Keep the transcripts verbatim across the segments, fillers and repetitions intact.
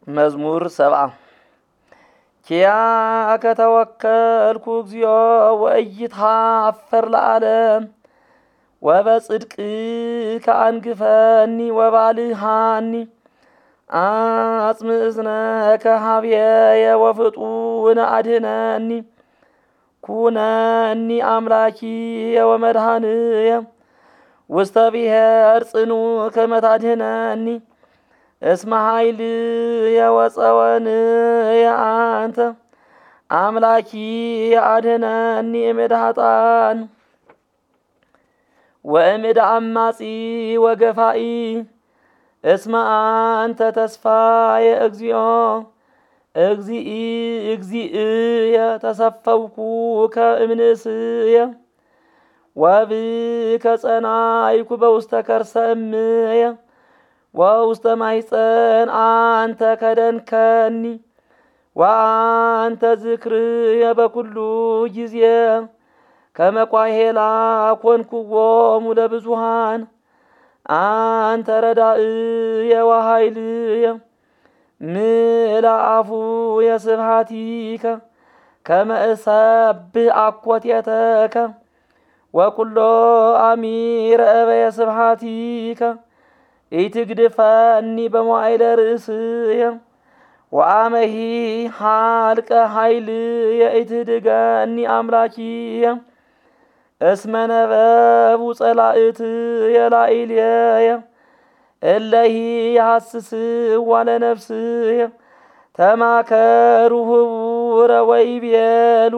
መዝሙር ሰብዓ ኪያከ ተወከልኩ እግዚኦ ወኢይትኀፈር ለዓለም ወበጽድቅከ አንግፈኒ ወባልሃኒ አጽም እዝነከ ኀቤየ ወፍጡነ አድኅነኒ ኩነኒ አምላኪየ ወመድኃኒየ ውስተ ብሔር ጽኑዕ ከመ ታድኅነኒ እስመ ኃይልየ ወጸወንየ አንተ አምላኪየ አድኅነኒ እምእደ ኃጥኣን ወእምእደ አማጺ ወገፋኢ እስመ አንተ ተስፋየ እግዚኦ እግዚኢ እግዚእየ ተሰፈውኩከ እምንእስየ ወብከ ጸናይኩ በውስተ ከርሰ እምየ ወውስተ ማኅፀን አንተ ከደንከኒ ወአንተ ዝክርየ በኩሉ ጊዜ ከመ ቋሄላ ኮንኩዎሙ ለብዙኃን አንተ ረዳእየ ወኃይልየ ምልአፉየ ስብሐቲከ ከመ እሰብሕ አኮቴተከ ወኩሎ አሚረ እበየ ስብሐቲከ ኢትግድፈኒ በመዋዕለ ርእስየ ወአመሂ ኀልቀ ኃይልየ ኢትህድገኒ አምላኪየ እስመ ነበቡ ጸላእትየ ላዕሌየ እለሂ ይሐስስዋ ለነፍስየ ተማከሩ ህቡረ ወይቤሉ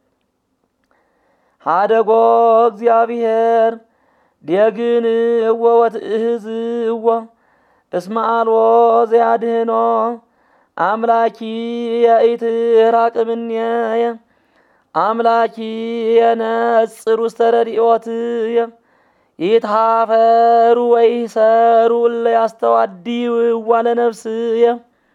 ኀደጎ እግዚአብሔር ዴግንዎ ወትእህዝዎ እስመ አልቦ ዘያድኅኖ አምላኪየ ኢትራቅ እምኔየ አምላኪየ ነጽር ውስተ ረድኤትየ ይትኀፈሩ ወይእሰሩ እለ ያስተዋድይዋ ለነፍስየ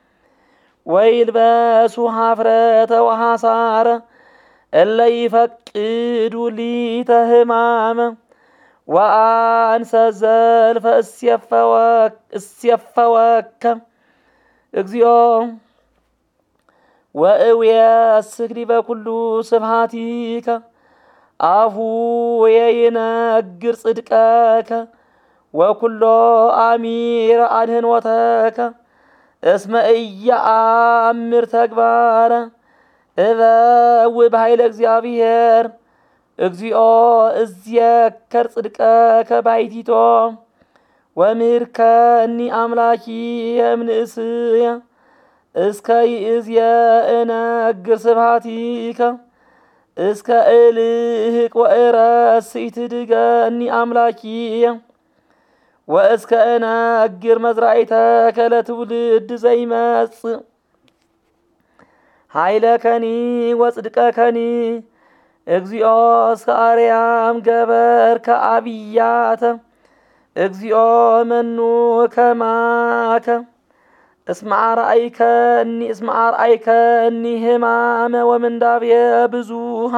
ወይልበሱ ኀፍረተ ወሐሳረ እለ ይፈቅዱ ሊተ ሕማመ ወአንሰ ዘልፈ እስየፈወከ እግዚኦ ወእውየስክ ዲበ ኩሉ ስብሐቲከ አፉየ ይነግር ጽድቀከ ወኩሎ አሚረ አድኅኖተከ እስመ ኢየአምር ተግባረ እበውእ በኃይለ እግዚአብሔር እግዚኦ እዝየከር ጽድቀከ ባሕቲቶ ወምህርከኒ አምላኪየ እምንእስየ እስከ ይእዝየ እነግር ስብሐቲከ እስከ እልህቅ ወእረስእ ኢትህድገኒ አምላኪየ ወእስከ እነግር መዝራዕተከ ለትውልድ ዘይመጽእ ኃይለከኒ ወጽድቀከኒ እግዚኦ እስከ አርያም ገበርከ አብያተ እግዚኦ መኑ ከማከ እስመ አርአይከኒ እስመ አርአይከኒ ሕማመ ወምንዳቤ ብዙኃ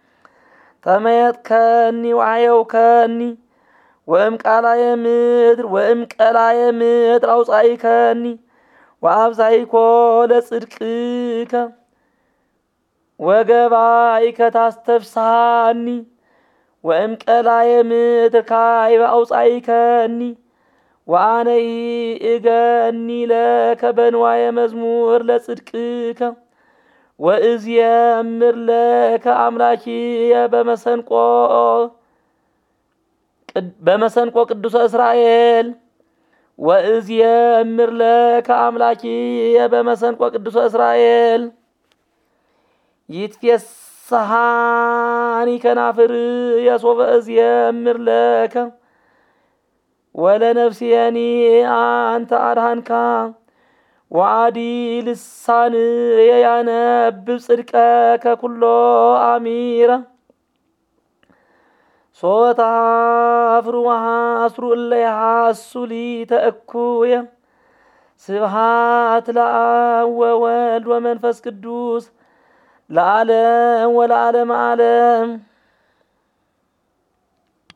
ተመየጥከኒ ወዐየውከኒ ወእም ቃላየ ምድር ወእም ቀላየ ምድር አውጻእከኒ ወአብዛይኮ ለጽድቅከ ወገባይከ ታስተፍስሐኒ ወእም ቀላየ ምድር ካዕበ አውጻእከኒ ወአነኢ እገኒ ለከ በንዋየ መዝሙር ለጽድቅከ ወእዝየምር ለከ አምላኪየ በመሰንቆ በመሰንቆ ቅዱሰ እስራኤል ወእዝየምር ለከ አምላኪየ በመሰንቆ ቅዱሰ እስራኤል ይትፌስሐኒ ከናፍርየ ሶበ እዝየምር ለከ ወለነፍስየኒ አንተ አድኃንካ ወአዲ ልሳንየ ያነብብ ጽድቀከ ኩሎ አሚረ ሶበ ተኀፍሩ ወሐስሩ እለ ይሐሱ ሊተ እኩየ ስብሐት ለአብ ወወልድ ወመንፈስ ቅዱስ ለዓለም ወለዓለመ ዓለም።